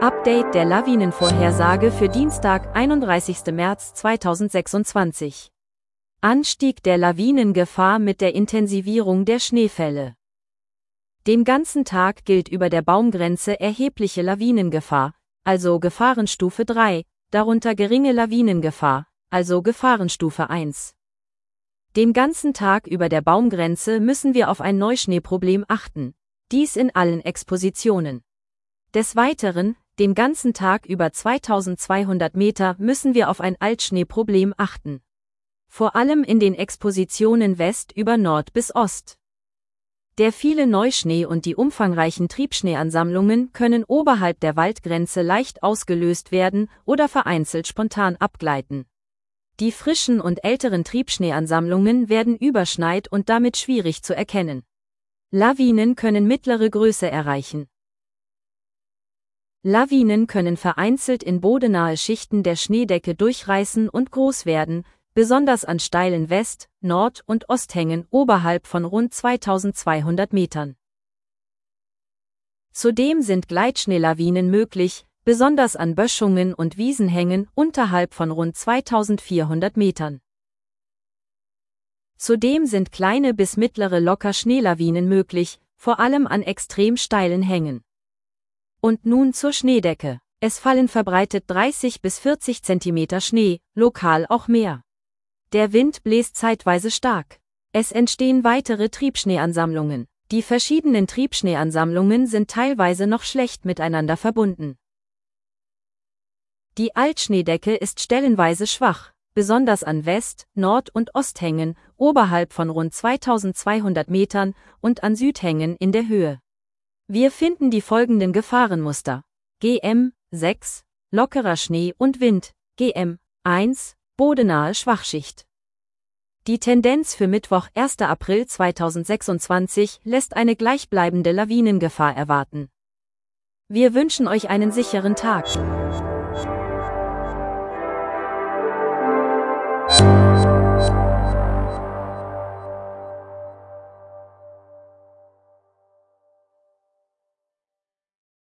Update der Lawinenvorhersage für Dienstag, 31. März 2026. Anstieg der Lawinengefahr mit der Intensivierung der Schneefälle. Den ganzen Tag gilt über der Baumgrenze erhebliche Lawinengefahr, also Gefahrenstufe 3, darunter geringe Lawinengefahr, also Gefahrenstufe 1. Den ganzen Tag über der Baumgrenze müssen wir auf ein Neuschneeproblem achten, dies in allen Expositionen. Des Weiteren, den ganzen Tag über 2200 Meter müssen wir auf ein Altschneeproblem achten. Vor allem in den Expositionen West über Nord bis Ost. Der viele Neuschnee und die umfangreichen Triebschneeansammlungen können oberhalb der Waldgrenze leicht ausgelöst werden oder vereinzelt spontan abgleiten. Die frischen und älteren Triebschneeansammlungen werden überschneit und damit schwierig zu erkennen. Lawinen können mittlere Größe erreichen. Lawinen können vereinzelt in bodennahe Schichten der Schneedecke durchreißen und groß werden, besonders an steilen West-, Nord- und Osthängen oberhalb von rund 2200 Metern. Zudem sind Gleitschneelawinen möglich, besonders an Böschungen und Wiesenhängen unterhalb von rund 2400 Metern. Zudem sind kleine bis mittlere Lockerschneelawinen möglich, vor allem an extrem steilen Hängen. Und nun zur Schneedecke. Es fallen verbreitet 30 bis 40 Zentimeter Schnee, lokal auch mehr. Der Wind bläst zeitweise stark. Es entstehen weitere Triebschneeansammlungen. Die verschiedenen Triebschneeansammlungen sind teilweise noch schlecht miteinander verbunden. Die Altschneedecke ist stellenweise schwach, besonders an West-, Nord- und Osthängen, oberhalb von rund 2200 Metern und an Südhängen in der Höhe. Wir finden die folgenden Gefahrenmuster. GM 6, lockerer Schnee und Wind, GM 1, bodennahe Schwachschicht. Die Tendenz für Mittwoch, 1. April 2026 lässt eine gleichbleibende Lawinengefahr erwarten. Wir wünschen euch einen sicheren Tag.